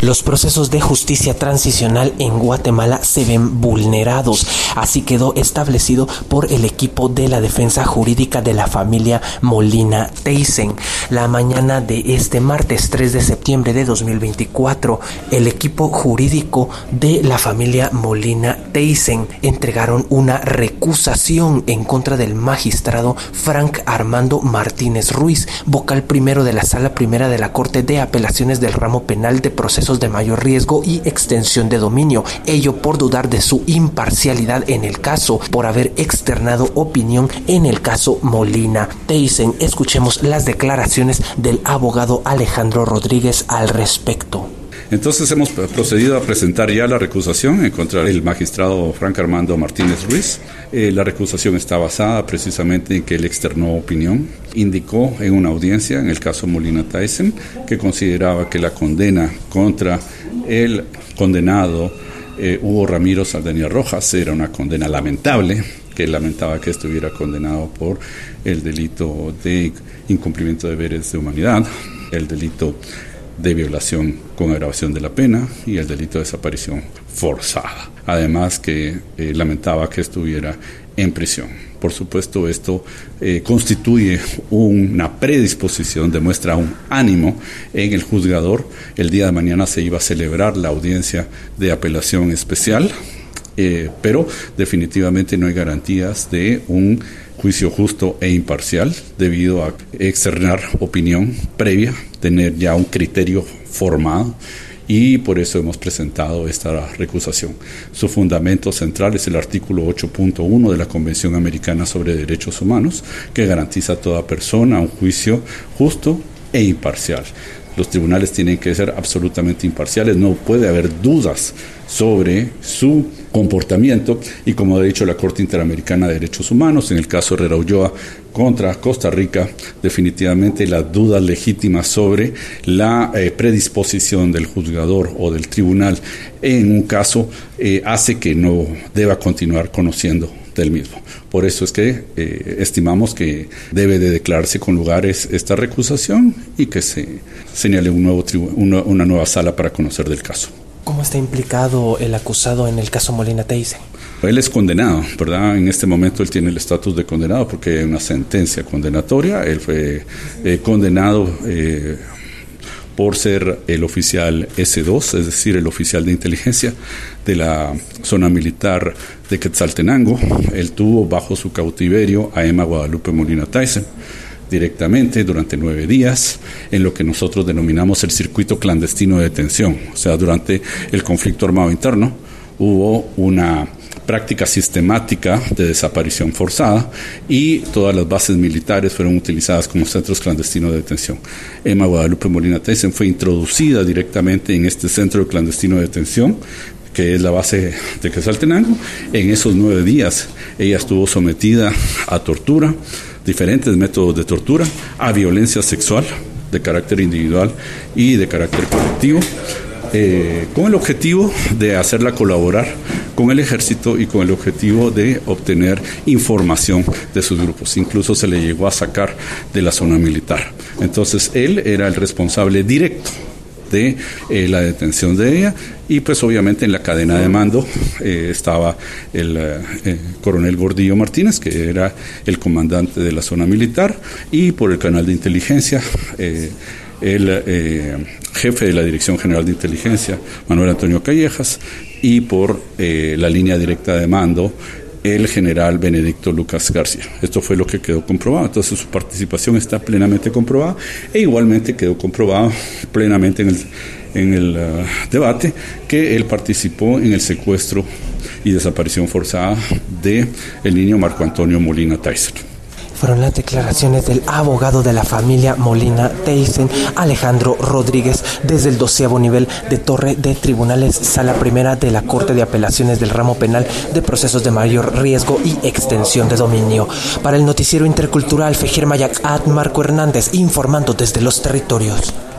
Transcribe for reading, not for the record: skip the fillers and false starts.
Los procesos de justicia transicional en Guatemala se ven vulnerados. Así quedó establecido por el equipo de la defensa jurídica de la familia Molina Teyssen. La mañana de este martes 3 de septiembre de 2024, el equipo jurídico de la familia Molina Teyssen entregaron una recusación en contra del magistrado Frank Armando Martínez Ruiz, vocal primero de la Sala Primera de la Corte de Apelaciones del Ramo Penal de Procesos de Mayor Riesgo y Extensión de Dominio, ello por dudar de su imparcialidad en el caso, por haber externado opinión en el caso Molina Teyssen. Escuchemos las declaraciones del abogado Alejandro Rodríguez al respecto. Entonces hemos procedido a presentar ya la recusación en contra del magistrado Frank Armando Martínez Ruiz. La recusación está basada precisamente en que él externó opinión. Indicó en una audiencia, en el caso Molina Teyssen, que consideraba que la condena contra el condenado Hugo Ramiro Saldaña Rojas era una condena lamentable, que lamentaba que estuviera condenado por el delito de incumplimiento de deberes de humanidad, el delito de violación con agravación de la pena y el delito de desaparición forzada. Además que lamentaba que estuviera en prisión. Por supuesto, esto constituye una predisposición, demuestra un ánimo en el juzgador. El día de mañana se iba a celebrar la audiencia de apelación especial, pero definitivamente no hay garantías de un juicio justo e imparcial debido a externar opinión previa, tener ya un criterio formado, y por eso hemos presentado esta recusación. Su fundamento central es el artículo 8.1 de la Convención Americana sobre Derechos Humanos, que garantiza a toda persona un juicio justo e imparcial. Los tribunales tienen que ser absolutamente imparciales, no puede haber dudas sobre su comportamiento, y como ha dicho la Corte Interamericana de Derechos Humanos, en el caso Herrera Ulloa contra Costa Rica, definitivamente las dudas legítimas sobre la predisposición del juzgador o del tribunal en un caso hace que no deba continuar conociendo del mismo. Por eso es que estimamos que debe de declararse con lugares esta recusación y que se señale una nueva sala para conocer del caso. ¿Cómo está implicado el acusado en el caso Molina Teyssen? Él es condenado, ¿verdad? En este momento él tiene el estatus de condenado porque hay una sentencia condenatoria. Él fue condenado por ser el oficial S2, es decir, el oficial de inteligencia de la zona militar de Quetzaltenango. Él tuvo bajo su cautiverio a Emma Guadalupe Molina Teyssen directamente durante 9 días en lo que nosotros denominamos el circuito clandestino de detención. O sea, durante el conflicto armado interno hubo una práctica sistemática de desaparición forzada y todas las bases militares fueron utilizadas como centros clandestinos de detención. Emma Guadalupe Molina Teyssen fue introducida directamente en este centro clandestino de detención, que es la base de Quetzaltenango. En esos 9 días ella estuvo sometida a tortura, diferentes métodos de tortura, a violencia sexual de carácter individual y de carácter colectivo, con el objetivo de hacerla colaborar con el ejército y con el objetivo de obtener información de sus grupos. Incluso se le llegó a sacar de la zona militar. Entonces él era el responsable directo de la detención de ella, y pues obviamente en la cadena de mando estaba el coronel Gordillo Martínez, que era el comandante de la zona militar, y por el canal de inteligencia el jefe de la Dirección General de Inteligencia, Manuel Antonio Callejas, y por la línea directa de mando, el general Benedicto Lucas García. Esto fue lo que quedó comprobado. Entonces su participación está plenamente comprobada, e igualmente quedó comprobado plenamente en el debate que él participó en el secuestro y desaparición forzada de el niño Marco Antonio Molina Teyssen. Fueron las declaraciones del abogado de la familia Molina Teyssen, Alejandro Rodríguez, desde el 12º nivel de Torre de Tribunales, Sala Primera de la Corte de Apelaciones del Ramo Penal de Procesos de Mayor Riesgo y Extensión de Dominio. Para el Noticiero Intercultural Fejir Mayacat, Marco Hernández, informando desde los territorios.